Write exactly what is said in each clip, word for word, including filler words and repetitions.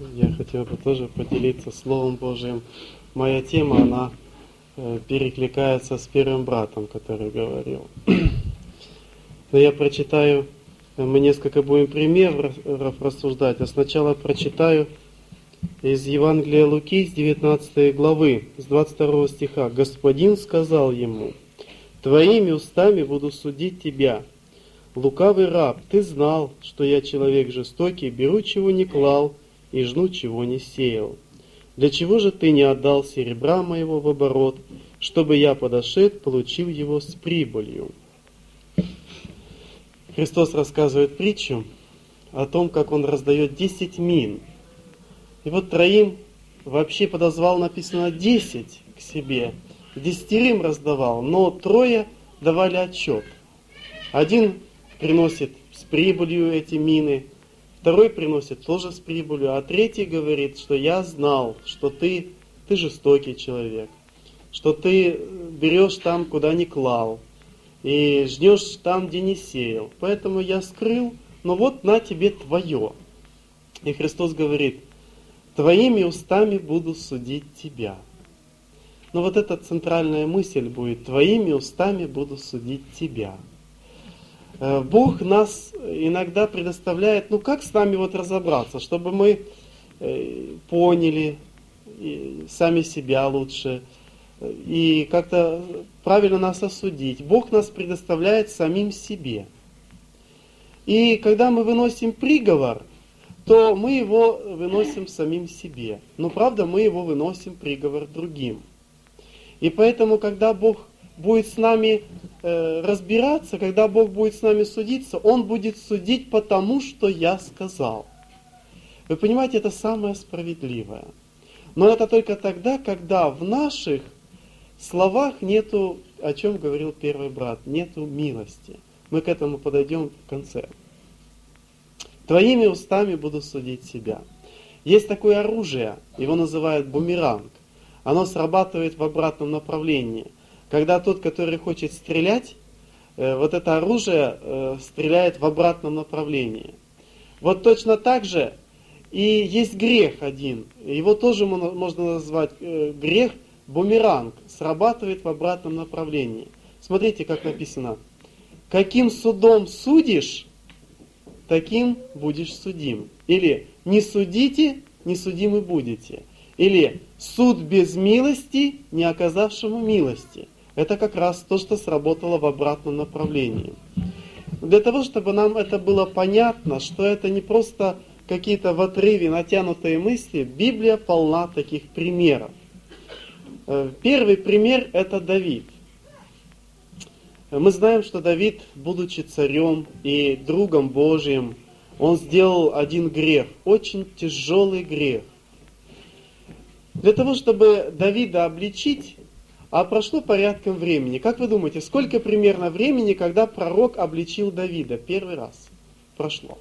Я хотел бы тоже поделиться Словом Божьим. Моя тема, она э, перекликается с первым братом, который говорил. Но я прочитаю, мы несколько будем примеров рассуждать, а сначала прочитаю из Евангелия Луки, с девятнадцатой главы, с двадцать второго стиха. «Господин сказал ему: Твоими устами буду судить тебя. Лукавый раб, ты знал, что я человек жестокий, беру, чего не клал, и жну, чего не сеял. Для чего же ты не отдал серебра моего в оборот, чтобы я, подошед, получил его с прибылью?» Христос рассказывает притчу о том, как Он раздает десять мин. И вот троим вообще подозвал, написано, десять к себе. Десятерым раздавал, но трое давали отчет. Один приносит с прибылью эти мины, второй приносит тоже с прибылью, а третий говорит, что я знал, что ты, ты жестокий человек, что ты берешь там, куда не клал, и жнешь там, где не сеял. Поэтому я скрыл, но вот на тебе твое. И Христос говорит: твоими устами буду судить тебя. Но вот эта центральная мысль будет: твоими устами буду судить тебя. Бог нас иногда предоставляет, ну как с нами вот разобраться, чтобы мы поняли сами себя лучше и как-то правильно нас осудить. Бог нас предоставляет самим себе. И когда мы выносим приговор, то мы его выносим самим себе. Но правда, мы его выносим приговор другим. И поэтому, когда Бог будет с нами э, разбираться, когда Бог будет с нами судиться, Он будет судить по тому, что я сказал. Вы понимаете, это самое справедливое. Но это только тогда, когда в наших словах нету, о чем говорил первый брат, нету милости. Мы к этому подойдем в конце. Твоими устами буду судить себя. Есть такое оружие, его называют бумеранг. Оно срабатывает в обратном направлении. Когда тот, который хочет стрелять, вот это оружие стреляет в обратном направлении. Вот точно так же и есть грех один. Его тоже можно назвать грех бумеранг. Срабатывает в обратном направлении. Смотрите, как написано. Каким судом судишь, таким будешь судим. Или не судите, не судимы будете. Или суд без милости, не оказавшему милости. Это как раз то, что сработало в обратном направлении. Для того, чтобы нам это было понятно, что это не просто какие-то в отрыве натянутые мысли, Библия полна таких примеров. Первый пример – это Давид. Мы знаем, что Давид, будучи царем и другом Божьим, он сделал один грех, очень тяжелый грех. Для того, чтобы Давида обличить, а прошло порядком времени. Как вы думаете, сколько примерно времени, когда пророк обличил Давида первый раз? Прошло.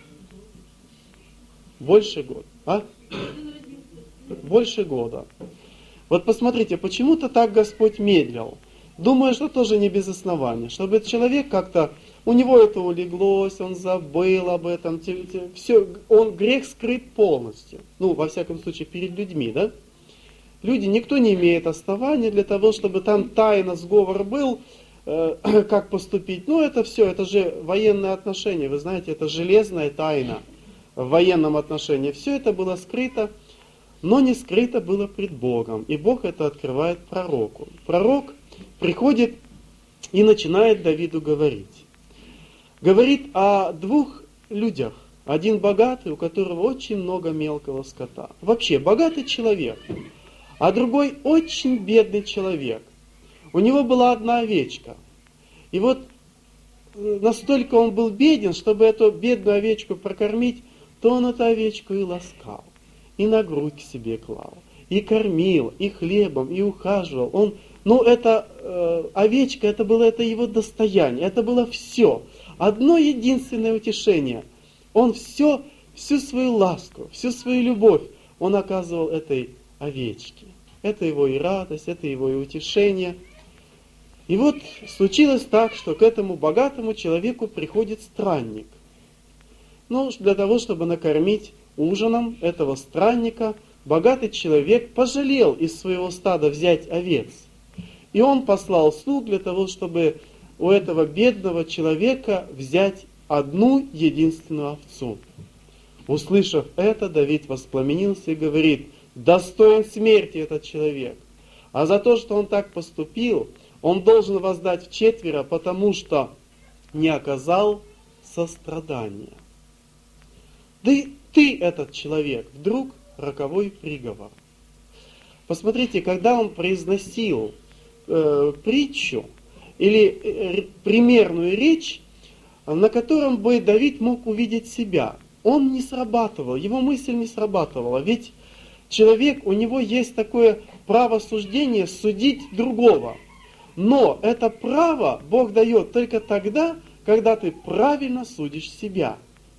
Больше года. А? Больше года. Вот посмотрите, почему-то так Господь медлил. Думаю, что тоже не без основания. Чтобы человек как-то, у него это улеглось, он забыл об этом. Все, он грех скрыт полностью. Ну, во всяком случае, перед людьми, да? Люди, никто не имеет основания для того, чтобы там тайно сговор был, э, как поступить. Ну, это все, это же военные отношения, вы знаете, это железная тайна в военном отношении. Все это было скрыто, но не скрыто было пред Богом. И Бог это открывает пророку. Пророк приходит и начинает Давиду говорить. Говорит о двух людях. Один богатый, у которого очень много мелкого скота. Вообще, богатый человек. А другой очень бедный человек. У него была одна овечка. И вот настолько он был беден, чтобы эту бедную овечку прокормить, то он эту овечку и ласкал, и на грудь к себе клал, и кормил, и хлебом, и ухаживал. Он, ну, эта э, овечка, это было это его достояние, это было все. Одно единственное утешение. Он все, всю свою ласку, всю свою любовь он оказывал этой овечки. Это его и радость, это его и утешение. И вот случилось так, что к этому богатому человеку приходит странник. Ну, для того, чтобы накормить ужином этого странника богатый человек пожалел из своего стада взять овец. И он послал слуг для того, чтобы у этого бедного человека взять одну единственную овцу. Услышав это, Давид воспламенился и говорит: достоин смерти этот человек. А за то, что он так поступил, он должен воздать вчетверо, потому что не оказал сострадания. Да и ты, этот человек, вдруг роковой приговор. Посмотрите, когда он произносил э, притчу или э, примерную речь, на котором бы Давид мог увидеть себя, он не срабатывал, его мысль не срабатывала. Ведь человек, у него есть такое право суждения судить другого. Но это право Бог дает только тогда, когда ты правильно судишь себя.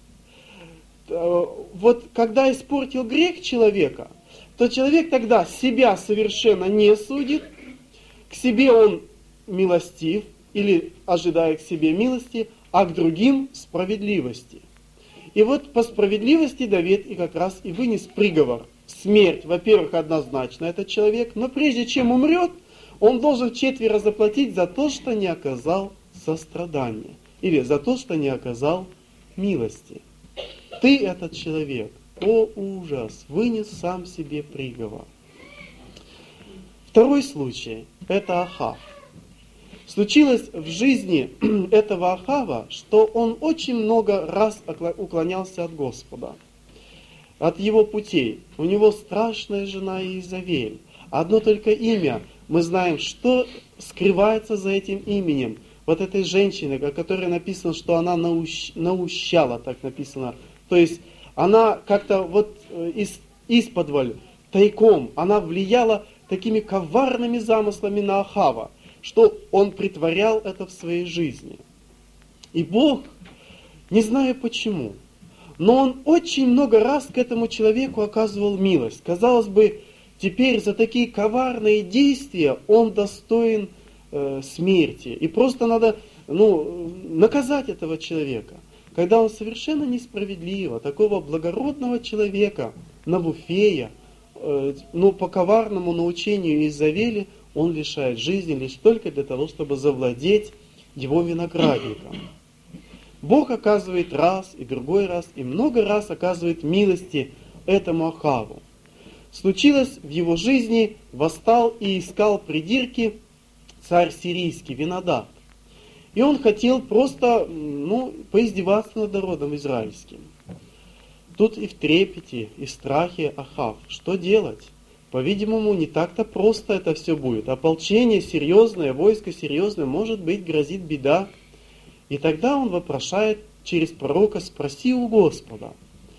Вот когда испортил грех человека, то человек тогда себя совершенно не судит, к себе он милостив или ожидает к себе милости, а к другим справедливости. И вот по справедливости Давид и как раз и вынес приговор. Смерть, во-первых, однозначно этот человек, но прежде чем умрет, он должен четверо заплатить за то, что не оказал сострадания. Или за то, что не оказал милости. Ты, этот человек, о ужас, вынес сам себе приговор. Второй случай – это Ахав. Случилось в жизни этого Ахава, что он очень много раз уклонялся от Господа, от его путей. У него страшная жена Иезавель. Одно только имя. Мы знаем, что скрывается за этим именем. Вот этой женщины, о которой написано, что она наущ... наущала, так написано. То есть она как-то вот из... исподволь, тайком, она влияла такими коварными замыслами на Ахава, что он притворял это в своей жизни. И Бог, не знаю почему, но Он очень много раз к этому человеку оказывал милость. Казалось бы, теперь за такие коварные действия он достоин э, смерти. И просто надо ну, наказать этого человека. Когда он совершенно несправедливо, такого благородного человека, Навуфея, э, ну, по коварному научению Иезавели, он лишает жизни лишь только для того, чтобы завладеть его виноградником. Бог оказывает раз и другой раз, и много раз оказывает милости этому Ахаву. Случилось в его жизни, восстал и искал придирки царь сирийский Винадад. И он хотел просто ну, поиздеваться над народом израильским. Тут и в трепете, и в страхе Ахав. Что делать? По-видимому, не так-то просто это все будет. Ополчение серьезное, войско серьезное, может быть, грозит беда. И тогда он вопрошает через пророка: спроси у Господа.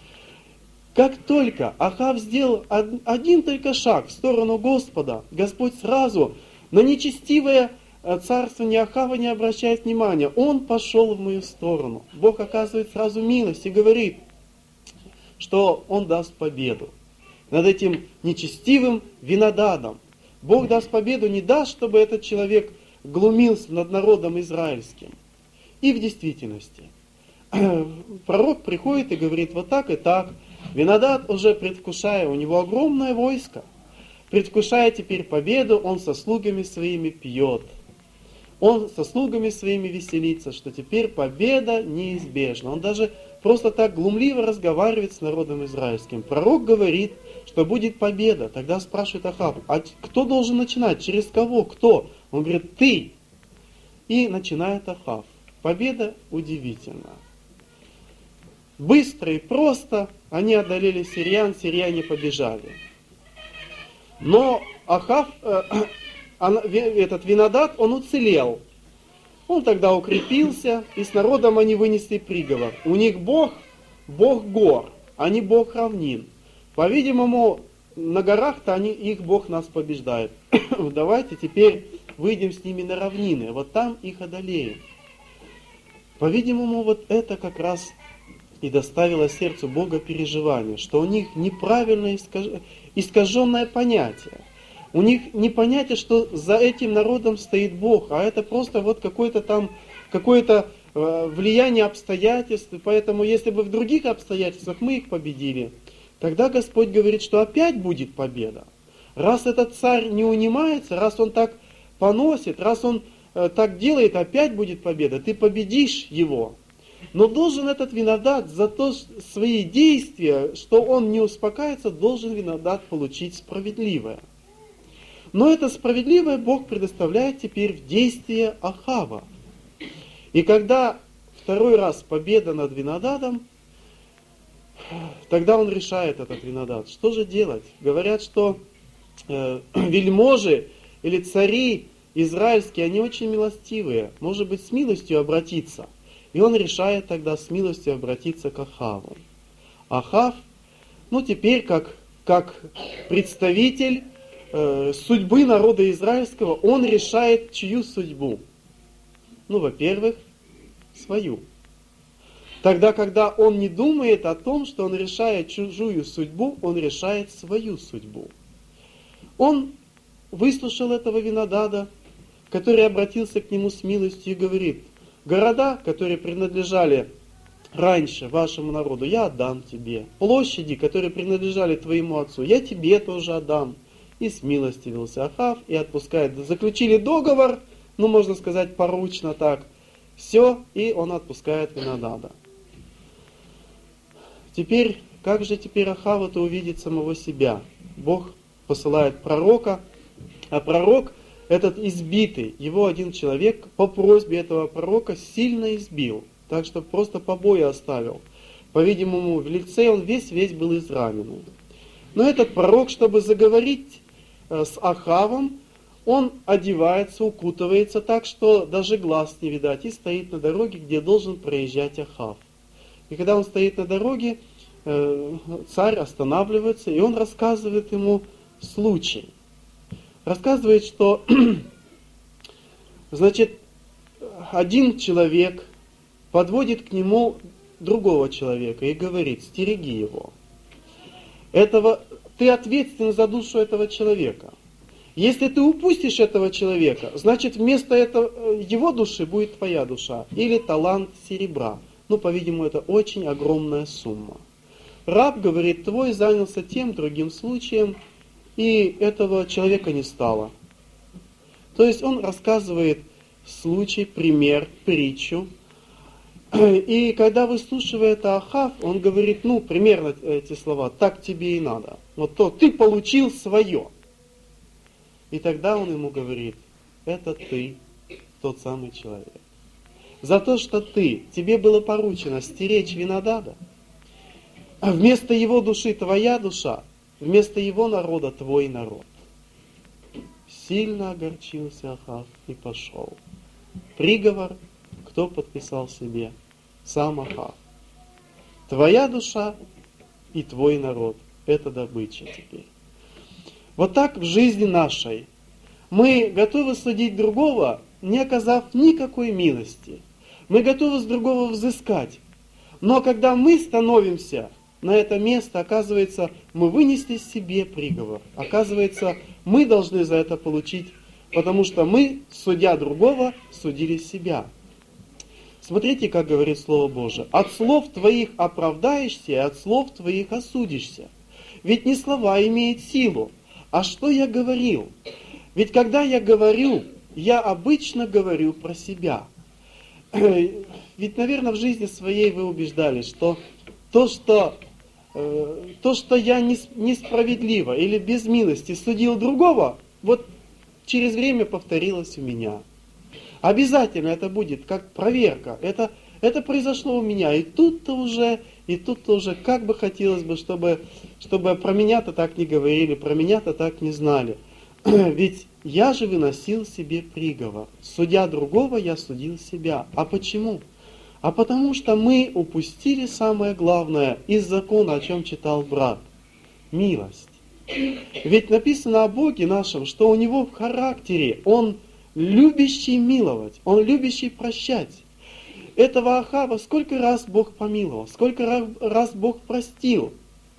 Как только Ахав сделал один только шаг в сторону Господа, Господь сразу на нечестивое царствование Ахава не обращает внимания. Он пошел в мою сторону. Бог оказывает сразу милость и говорит, что Он даст победу над этим нечестивым Винададом. Бог даст победу, не даст, чтобы этот человек глумился над народом израильским. И в действительности пророк приходит и говорит вот так и так. Винадад, уже предвкушая, у него огромное войско, предвкушая теперь победу, он со слугами своими пьет. Он со слугами своими веселится, что теперь победа неизбежна. Он даже просто так глумливо разговаривает с народом израильским. Пророк говорит, что будет победа. Тогда спрашивает Ахав, а кто должен начинать? Через кого? Кто? Он говорит, ты. И начинает Ахав. Победа удивительна. Быстро и просто они одолели сириян, сирияне побежали. Но Ахав, э, этот Винадад, он уцелел. Он тогда укрепился, и с народом они вынесли приговор. У них Бог, Бог гор, а не Бог равнин. По-видимому, на горах-то они, их Бог нас побеждает. Давайте теперь выйдем с ними на равнины, вот там их одолеем. По-видимому, вот это как раз и доставило сердцу Бога переживание, что у них неправильное искаженное понятие. У них не понятие, что за этим народом стоит Бог, а это просто вот какое-то там, какое-то влияние обстоятельств. Поэтому, если бы в других обстоятельствах мы их победили, тогда Господь говорит, что опять будет победа. Раз этот царь не унимается, раз он так поносит, раз он э, так делает, опять будет победа. Ты победишь его. Но должен этот винодат за то свои действия, что он не успокаивается, должен винодат получить справедливое. Но это справедливое Бог предоставляет теперь в действие Ахава. И когда второй раз победа над винодатом, тогда он решает этот винодат. Что же делать? Говорят, что э, вельможи или цари израильские, они очень милостивые. Может быть, с милостью обратиться. И он решает тогда с милостью обратиться к Ахаву. Ахав, ну теперь как, как представитель э, судьбы народа израильского, он решает чью судьбу? Ну, во-первых, свою. Тогда, когда он не думает о том, что он решает чужую судьбу, он решает свою судьбу. Он выслушал этого винодада, который обратился к нему с милостью и говорит: города, которые принадлежали раньше вашему народу, я отдам тебе. Площади, которые принадлежали твоему отцу, я тебе тоже отдам. И смилостивился Ахав и отпускает. Заключили договор, ну можно сказать поручно так. Все, и он отпускает винодада. Теперь, как же теперь Ахав-то увидит самого себя? Бог посылает пророка, а пророк этот избитый, его один человек по просьбе этого пророка сильно избил, так что просто побои оставил. По-видимому, в лице он весь-весь был израненный. Но этот пророк, чтобы заговорить с Ахавом, он одевается, укутывается так, что даже глаз не видать, и стоит на дороге, где должен проезжать Ахав. И когда он стоит на дороге, царь останавливается, и он рассказывает ему случай. Рассказывает, что значит, один человек подводит к нему другого человека и говорит: стереги его. Этого, ты ответственен за душу этого человека. Если ты упустишь этого человека, значит вместо этого, его души будет твоя душа или талант серебра. Ну, по-видимому, это очень огромная сумма. Раб говорит: твой занялся тем, другим случаем, и этого человека не стало. То есть он рассказывает случай, пример, притчу. И когда выслушивает Ахав, он говорит, ну, примерно эти слова: так тебе и надо. Вот то, ты получил свое. И тогда он ему говорит: это ты, тот самый человек. За то, что ты, тебе было поручено стеречь винодада, а вместо его души твоя душа, вместо его народа твой народ. Сильно огорчился Ахав и пошел. Приговор кто подписал себе? Сам Ахав. Твоя душа и твой народ – это добыча теперь. Вот так в жизни нашей мы готовы судить другого, не оказав никакой милости. Мы готовы с другого взыскать. Но когда мы становимся на это место, оказывается, мы вынесли себе приговор. Оказывается, мы должны за это получить, потому что мы, судя другого, судили себя. Смотрите, как говорит Слово Божие. От слов твоих оправдаешься, и от слов твоих осудишься. Ведь не слова имеют силу, а что я говорил. Ведь когда я говорю, я обычно говорю про себя. Ведь, наверное, в жизни своей вы убеждались, что то, что, э, то, что я несправедливо или без милости судил другого, вот через время повторилось у меня. Обязательно это будет как проверка. Это, это произошло у меня. И тут-то уже, и тут-то уже, как бы хотелось бы, чтобы, чтобы про меня-то так не говорили, про меня-то так не знали. Ведь я же выносил себе приговор. Судя другого, я судил себя. А почему? А потому что мы упустили самое главное из закона, о чем читал брат. Милость. Ведь написано о Боге нашем, что у Него в характере Он любящий миловать, Он любящий прощать. Этого Ахава сколько раз Бог помиловал, сколько раз Бог простил.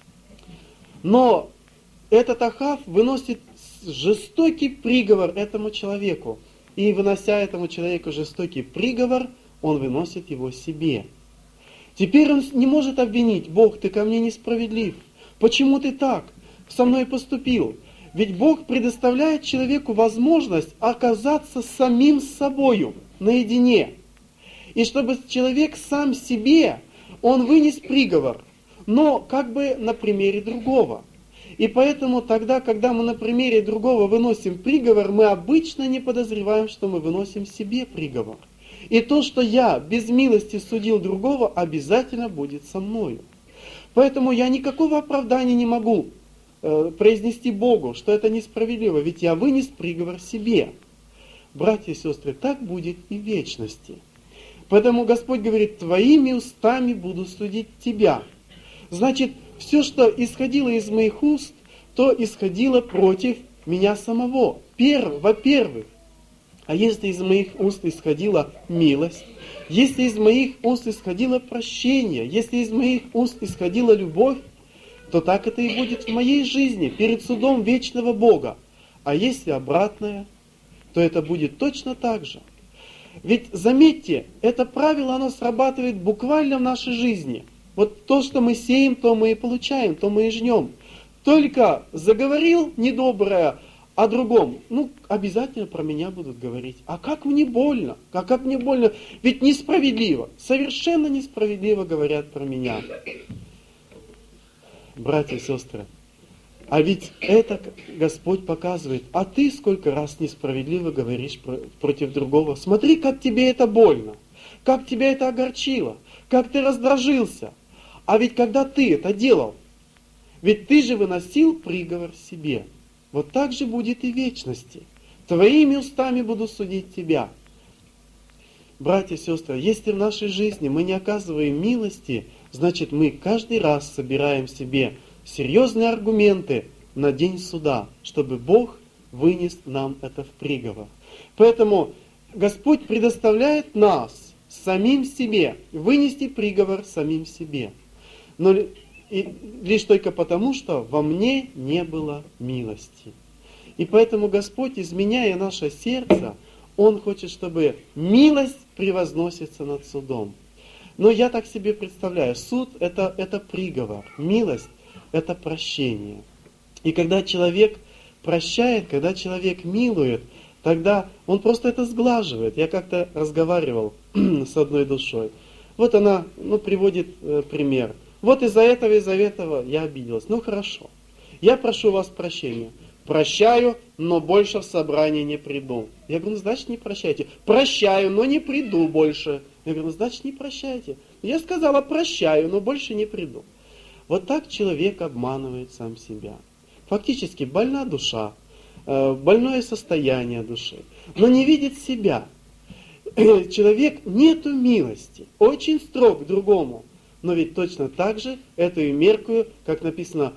Но этот Ахав выносит жестокий приговор этому человеку. И вынося этому человеку жестокий приговор, он выносит его себе. Теперь он не может обвинить: Бог, ты ко мне несправедлив. Почему ты так со мной поступил? Ведь Бог предоставляет человеку возможность оказаться самим собою, наедине. И чтобы человек сам себе, он вынес приговор, но как бы на примере другого. И поэтому тогда, когда мы на примере другого выносим приговор, мы обычно не подозреваем, что мы выносим себе приговор. И то, что я без милости судил другого, обязательно будет со мною. Поэтому я никакого оправдания не могу э, произнести Богу, что это несправедливо, ведь я вынес приговор себе. Братья и сестры, так будет и в вечности. Поэтому Господь говорит, твоими устами буду судить тебя. Значит, все, что исходило из моих уст, то исходило против меня самого. Перв, во-первых, а если из моих уст исходила милость, если из моих уст исходило прощение, если из моих уст исходила любовь, то так это и будет в моей жизни, перед судом вечного Бога. А если обратное, то это будет точно так же. Ведь заметьте, это правило, оно срабатывает буквально в нашей жизни. Вот то, что мы сеем, то мы и получаем, то мы и жнем. Только заговорил недоброе о другом, ну, обязательно про меня будут говорить. А как мне больно, а как мне больно, ведь несправедливо, совершенно несправедливо говорят про меня. Братья и сестры, а ведь это Господь показывает, а ты сколько раз несправедливо говоришь против другого. Смотри, как тебе это больно, как тебя это огорчило, как ты раздражился. А ведь когда ты это делал, ведь ты же выносил приговор себе. Вот так же будет и в вечности. Твоими устами буду судить тебя. Братья и сестры, если в нашей жизни мы не оказываем милости, значит мы каждый раз собираем себе серьезные аргументы на день суда, чтобы Бог вынес нам это в приговор. Поэтому Господь предоставляет нас самим себе, вынести приговор самим себе. Но и лишь только потому, что во мне не было милости. И поэтому Господь, изменяя наше сердце, Он хочет, чтобы милость превозносится над судом. Но я так себе представляю, суд это, это приговор, милость это прощение. И когда человек прощает, когда человек милует, тогда он просто это сглаживает. Я как-то разговаривал с одной душой. Вот она ну, приводит э, пример. Вот из-за этого, из-за этого я обиделась. Ну хорошо, я прошу вас прощения. Прощаю, но больше в собрание не приду. Я говорю, ну значит не прощайте. Прощаю, но не приду больше. Я говорю, ну значит не прощайте. Я сказала, прощаю, но больше не приду. Вот так человек обманывает сам себя. Фактически больна душа, больное состояние души, но не видит себя. Человек нету милости, очень строг к другому. Но ведь точно так же эту меркую, как написано,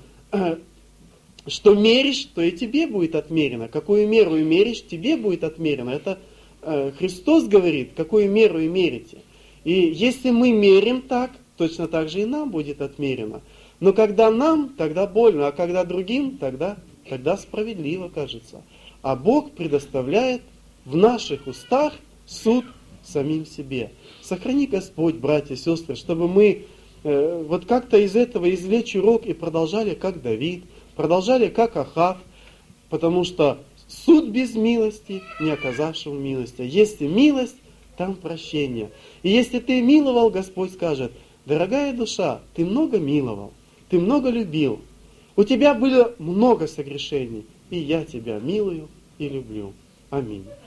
что меришь, то и тебе будет отмерено. Какую меру меришь, тебе будет отмерено. Это Христос говорит, какую меру и мерите. И если мы мерим так, точно так же и нам будет отмерено. Но когда нам, тогда больно, а когда другим, тогда, тогда справедливо кажется. А Бог предоставляет в наших устах суд самим себе. Сохрани, Господь, братья и сестры, чтобы мы э, вот как-то из этого извлечь урок и продолжали, как Давид, продолжали, как Ахав, потому что суд без милости, не оказавшего милости. А если милость, там прощение. И если ты миловал, Господь скажет, дорогая душа, ты много миловал, ты много любил, у тебя было много согрешений, и я тебя милую и люблю. Аминь.